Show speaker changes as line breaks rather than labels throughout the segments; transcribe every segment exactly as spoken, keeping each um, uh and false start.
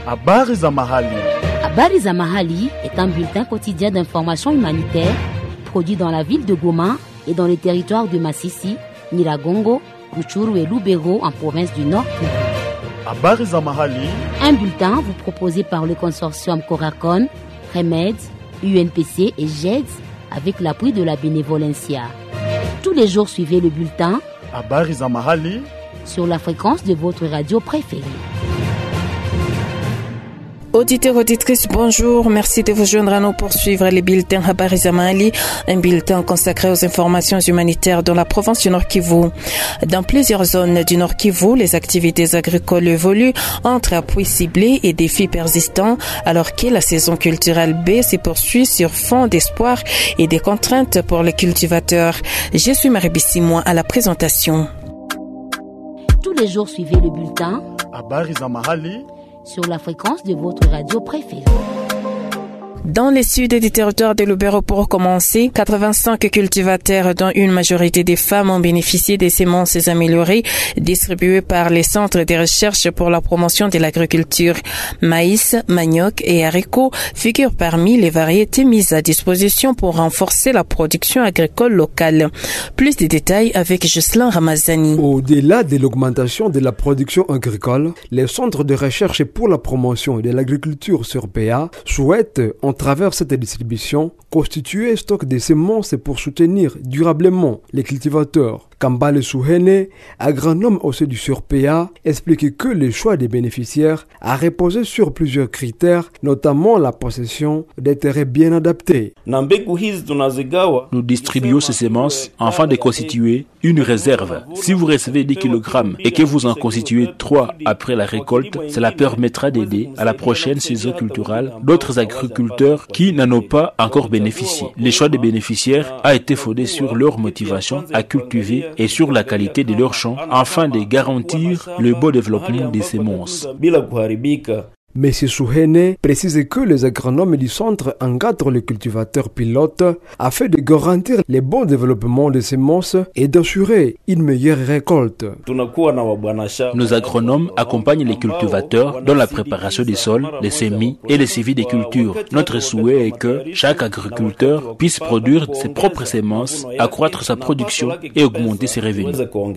Habari za mahali.
Habari za mahali est un bulletin quotidien d'information humanitaire produit dans la ville de Goma et dans les territoires de Masisi, Nyiragongo, Rutshuru et Lubero en province du Nord Kivu.
Habari za mahali.
Un bulletin vous proposé par le consortium Coracon, Remède, U N P C et G E D S avec l'appui de la Bénévolencia. Tous les jours, suivez le bulletin
Habari za mahali
sur la fréquence de votre radio préférée.
Auditeurs, auditrices, bonjour. Merci de vous joindre à nous pour suivre les bulletins Habari za Mahali, un bulletin consacré aux informations humanitaires dans la province du Nord Kivu. Dans plusieurs zones du Nord Kivu, les activités agricoles évoluent entre appuis ciblés et défis persistants, alors que la saison culturelle B se poursuit sur fond d'espoir et des contraintes pour les cultivateurs. Je suis Marie Bissimois à la présentation.
Tous les jours, suivez le bulletin
Habari za mahali
sur la fréquence de votre radio préférée.
Dans les sud du territoire de Lubero, pour commencer, quatre-vingt-cinq cultivateurs, dont une majorité des femmes, ont bénéficié des semences améliorées distribuées par les centres de recherche pour la promotion de l'agriculture. Maïs, manioc et haricots figurent parmi les variétés mises à disposition pour renforcer la production agricole locale. Plus de détails avec Jocelyn Ramazani.
Au-delà de l'augmentation de la production agricole, les centres de recherche pour la promotion de l'agriculture sur P A souhaitent, en travers cette distribution, constituer un stock de semences pour soutenir durablement les cultivateurs. Kambale Souhene, agronome au sein du S U R P A, explique que le choix des bénéficiaires a reposé sur plusieurs critères, notamment la possession des terrains bien adaptés.
Nous distribuons ces semences afin de constituer une réserve. Si vous recevez dix kilogrammes et que vous en constituez trois après la récolte, cela permettra d'aider à la prochaine saison culturelle d'autres agriculteurs qui n'en ont pas encore bénéficié. Le choix des bénéficiaires a été fondé sur leur motivation à cultiver et sur la qualité de leurs champs afin de garantir le bon développement des semences.
M. Souhene précise que les agronomes du centre encadrent les cultivateurs pilotes afin de garantir le bon développement des semences et d'assurer une meilleure récolte.
Nos agronomes accompagnent les cultivateurs dans la préparation des sols, des semis et les suivis des cultures. Notre souhait est que chaque agriculteur puisse produire ses propres semences, accroître sa production et augmenter ses revenus.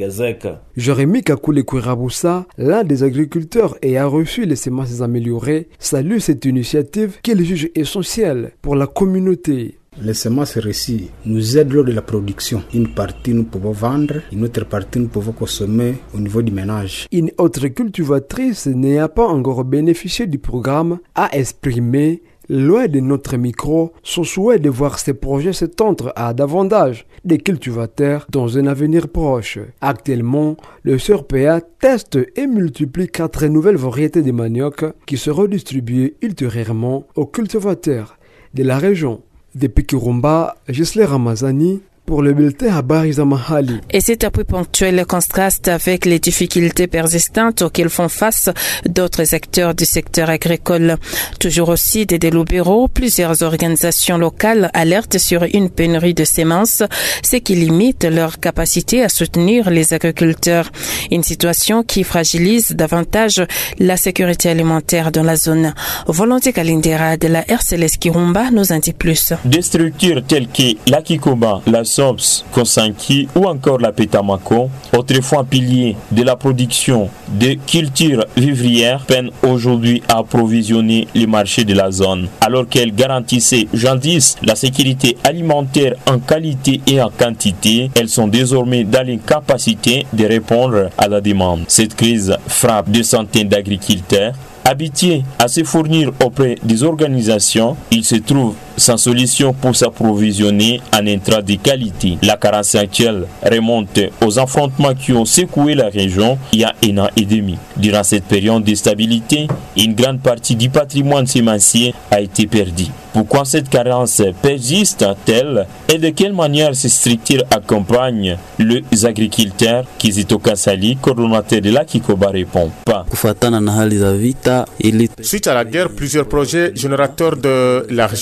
Jérémy Kakule Kwiraboussa, l'un des agriculteurs ayant reçu les semences améliorées, salue cette initiative qu'il juge essentielle pour la communauté.
Les semences reçues nous aident lors de la production. Une partie nous pouvons vendre, une autre partie nous pouvons consommer au niveau du ménage.
Une autre cultivatrice n'ayant pas encore bénéficié du programme a exprimé, loin de notre micro, son souhait de voir ces projets s'étendre à davantage de cultivateurs dans un avenir proche. Actuellement, le S U R P A teste et multiplie quatre nouvelles variétés de manioc qui seront distribuées ultérieurement aux cultivateurs de la région. Depuis Kirumba, Gisèle Ramazani pour le bulletin Habari za Mahali.
Et cet appui ponctuel contraste avec les difficultés persistantes auxquelles font face d'autres acteurs du secteur agricole. Toujours aussi des Lubero, plusieurs organisations locales alertent sur une pénurie de semences, ce qui limite leur capacité à soutenir les agriculteurs. Une situation qui fragilise davantage la sécurité alimentaire dans la zone. Volonté Kalindera de la R C L S Kirumba nous en dit plus.
Des structures telles que la Kikoba, la Sops, Konsanki ou encore la Pétamako, autrefois piliers de la production de cultures vivrières, peinent aujourd'hui à approvisionner les marchés de la zone. Alors qu'elles garantissaient jadis la sécurité alimentaire en qualité et en quantité, elles sont désormais dans l'incapacité de répondre à la demande. Cette crise frappe des centaines d'agriculteurs. Habitués à se fournir auprès des organisations, ils se trouvent sans solution pour s'approvisionner en intrants de qualité. La carence actuelle remonte aux affrontements qui ont secoué la région il y a un an et demi. Durant cette période de stabilité, une grande partie du patrimoine sémencier a été perdue. Pourquoi cette carence persiste-t-elle et de quelle manière ces structures accompagnent les agriculteurs? Kizito Kassali, coordonnateur de la Kikoba, répond pas.
Suite à la guerre, plusieurs projets générateurs de l'argent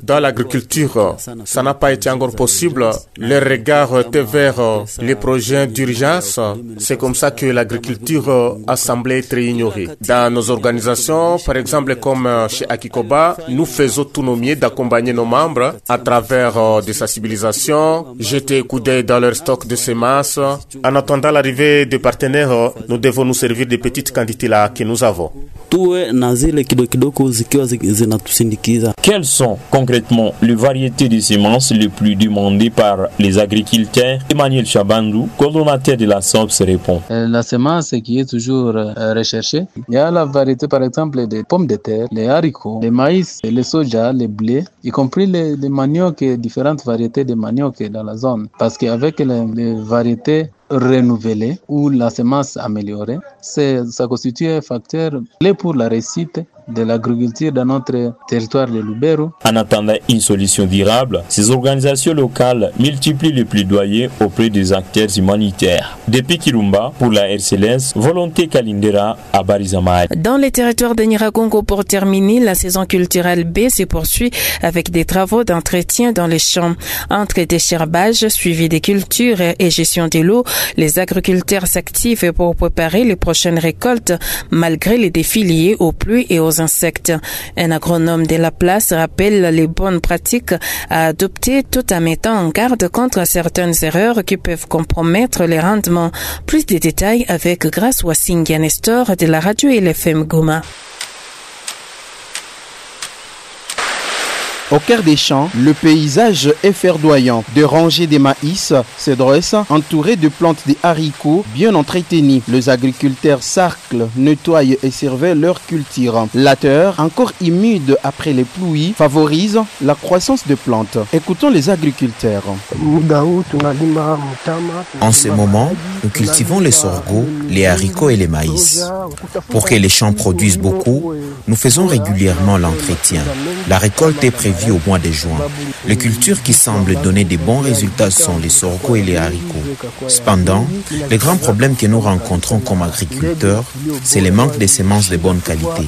dans l'agriculture, ça n'a pas été encore possible. Le regard était vers les projets d'urgence. C'est comme ça que l'agriculture a semblé être ignorée. Dans nos organisations, par exemple comme chez Akikoba, nous faisons tout nos mieux d'accompagner nos membres à travers des sensibilisations, jeter coup d'œil dans leur stock de semences. En attendant l'arrivée des partenaires, nous devons nous servir des petites quantités là que nous avons.
Quelles sont concrètement les variétés de semences les plus demandées par les agriculteurs? Emmanuel Chabandou, coordonnateur de la S O P S, répond.
La semence qui est toujours recherchée, il y a la variété par exemple des pommes de terre, les haricots, les maïs, les soja, les blés, y compris les, les maniocs et différentes variétés de manioc dans la zone. Parce qu'avec les, les variétés renouvelées ou la semence améliorée, c'est, ça constitue un facteur clé pour la réussite de l'agriculture dans notre territoire de Lubero.
En attendant une solution durable, ces organisations locales multiplient les plaidoyers auprès des acteurs humanitaires. Depuis Kirumba, pour la R C L S, Volonté Kalindera à Barizamaï.
Dans les territoires de Nyiragongo, pour terminer, la saison culturelle B se poursuit avec des travaux d'entretien dans les champs. Entre décherbage, suivi des cultures et gestion de l'eau, les agriculteurs s'activent pour préparer les prochaines récoltes malgré les défis liés aux pluies et aux insectes. Un agronome de la place rappelle les bonnes pratiques à adopter tout en mettant en garde contre certaines erreurs qui peuvent compromettre les rendements. Plus de détails avec Grace Wassingia Nestor de la radio L F M Goma.
Au cœur des champs, le paysage est verdoyant. Des rangées de maïs se dressent, entourées de plantes de haricots bien entretenues. Les agriculteurs sarclent, nettoient et surveillent leur culture. La terre, encore humide après les pluies, favorise la croissance des plantes. Écoutons les agriculteurs.
En ce moment, nous cultivons les sorgho, les haricots et les maïs. Pour que les champs produisent beaucoup, nous faisons régulièrement l'entretien. La récolte est prévue au mois de juin. Les cultures qui semblent donner de bons résultats sont les sorgho et les haricots. Cependant, le grand problème que nous rencontrons comme agriculteurs, c'est le manque de semences de bonne qualité.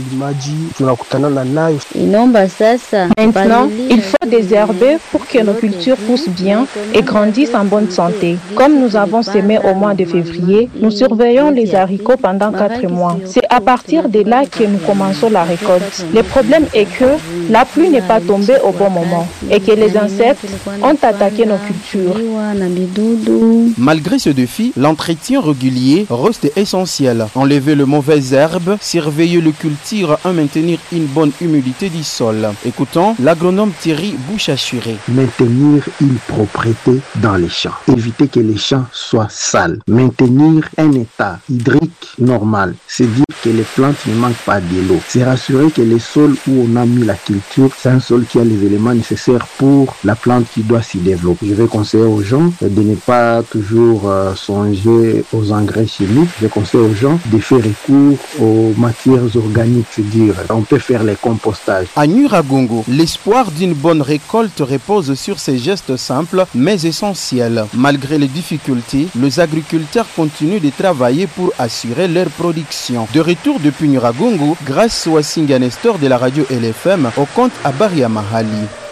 Maintenant, il faut désherber pour que nos cultures poussent bien et grandissent en bonne santé. Comme nous avons semé au mois de février, nous surveillons les haricots pendant quatre mois. C'est à partir de là que nous commençons la récolte. Le problème est que la pluie n'est pas tombée au bon moment et que les insectes ont attaqué nos cultures.
Malgré ce défi, l'entretien régulier reste essentiel. Enlever les mauvaises herbes, surveiller le culture et maintenir une bonne humidité du sol. Écoutons l'agronome Thierry Bouchachuré.
Maintenir une propreté dans les champs. Éviter que les champs soient sales. Maintenir un état hydrique normal. C'est dire que les plantes ne manquent pas de l'eau. C'est rassurer que le sol où on a mis la culture, c'est un sol qui a les éléments nécessaires pour la plante qui doit s'y développer. Je vais conseiller aux gens de ne pas toujours euh, songer aux engrais chimiques. Je conseille aux gens de faire recours aux matières organiques, c'est-à-dire on peut faire les compostages.
À Nyiragongo, l'espoir d'une bonne récolte repose sur ces gestes simples mais essentiels. Malgré les difficultés, les agriculteurs continuent de travailler pour assurer leur production. De retour depuis Nyiragongo, grâce à Wassinga Nestor de la radio L F M, au compte à Baria Mahali.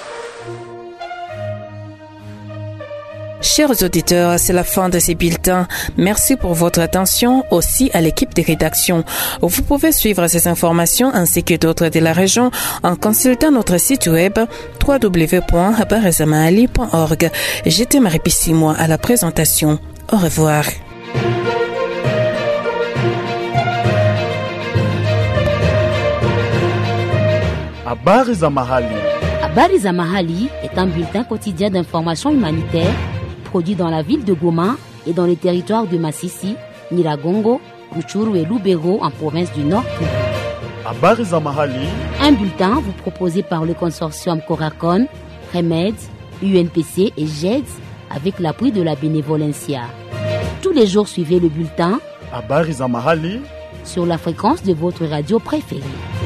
Chers auditeurs, c'est la fin de ces bulletins. Merci pour votre attention, aussi à l'équipe de rédaction. Vous pouvez suivre ces informations ainsi que d'autres de la région en consultant notre site web w w w point habarizamahali point org. J'étais Marie Pissimois à la présentation. Au revoir.
Habari za mahali.
Habari za mahali est un bulletin quotidien d'information humanitaire produit dans la ville de Goma et dans les territoires de Masisi, Nyiragongo, Rutshuru et Lubero en province du Nord.
Habari za mahali.
Un bulletin vous proposé par le consortium Coracon, Remed, U N P C et G E D S avec l'appui de la Bénévolencia. Tous les jours, suivez le bulletin
Habari za mahali
sur la fréquence de votre radio préférée.